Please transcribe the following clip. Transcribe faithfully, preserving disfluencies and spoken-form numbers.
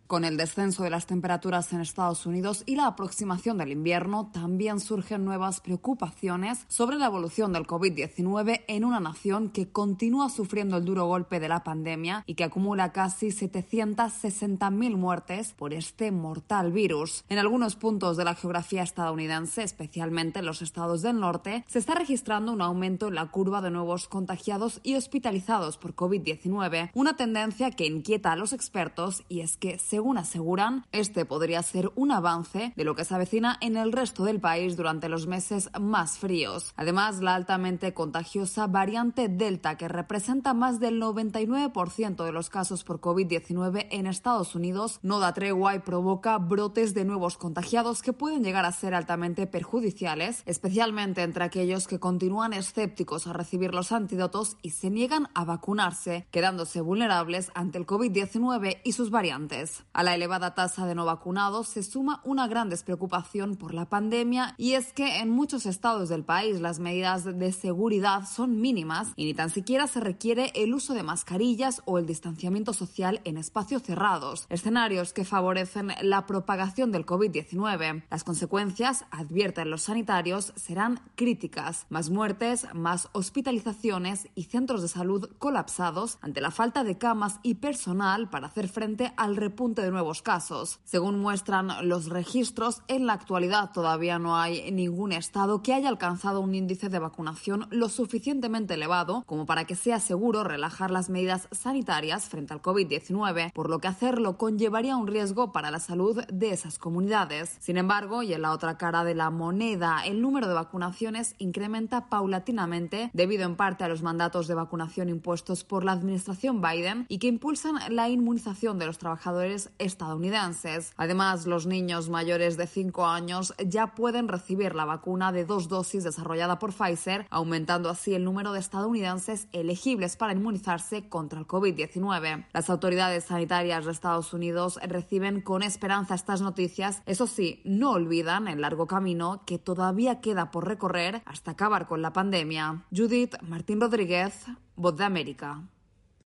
Con el descenso de las temperaturas en Estados Unidos y la aproximación del invierno, también surgen nuevas preocupaciones sobre la evolución del covid diecinueve en una nación que continúa sufriendo el duro golpe de la pandemia y que acumula casi setecientas sesenta mil muertes por este mortal virus. En algunos puntos de la geografía estadounidense, especialmente en los estados del norte, se está registrando un aumento en la curva de nuevos contagiados y hospitalizados por covid diecinueve, una tendencia que inquieta a los expertos, y es que, según aseguran, este podría ser un avance de lo que se avecina en el resto del país durante los meses más fríos. Además, la altamente contagiosa variante Delta, que representa más del noventa y nueve por ciento de los casos por covid diecinueve en Estados Unidos, no da tregua y provoca brotes de nuevos contagiados que pueden llegar a ser altamente perjudiciales, especialmente entre aquellos que continúan escépticos a recibir los antídotos y se niegan a vacunarse, quedándose vulnerables ante el covid diecinueve y sus variantes. A la elevada tasa de no vacunados se suma una gran despreocupación por la pandemia, y es que en muchos estados del país las medidas de seguridad son mínimas y ni tan siquiera se requiere el uso de mascarillas o el distanciamiento social en espacios cerrados, escenarios que favorecen la propagación del covid diecinueve. Las consecuencias, advierten los sanitarios, serán críticas: más muertes, más hospitalizaciones y centros de salud colapsados ante la falta de camas y personal para hacer frente al repunte de nuevos casos. Según muestran los registros, en la actualidad todavía no hay ningún estado que haya alcanzado un índice de vacunación lo suficientemente elevado como para que sea seguro relajar las medidas sanitarias frente al covid diecinueve, por lo que hacerlo conllevaría un riesgo para la salud de esas comunidades. Sin embargo, y en la otra cara de la moneda, el número de vacunaciones incrementa paulatinamente debido en parte a los mandatos de vacunación impuestos por la administración Biden y que impulsan la inmunización de los trabajadores estadounidenses. Además, los niños mayores de cinco años ya pueden recibir la vacuna de dos dosis desarrollada por Pfizer, aumentando así el número de estadounidenses elegibles para inmunizarse contra el covid diecinueve. Las autoridades sanitarias de Estados Unidos reciben con esperanza estas noticias. Eso sí, no olvidan el largo camino que todavía queda por recorrer hasta acabar con la pandemia. Judith Martín Rodríguez, Voz de América.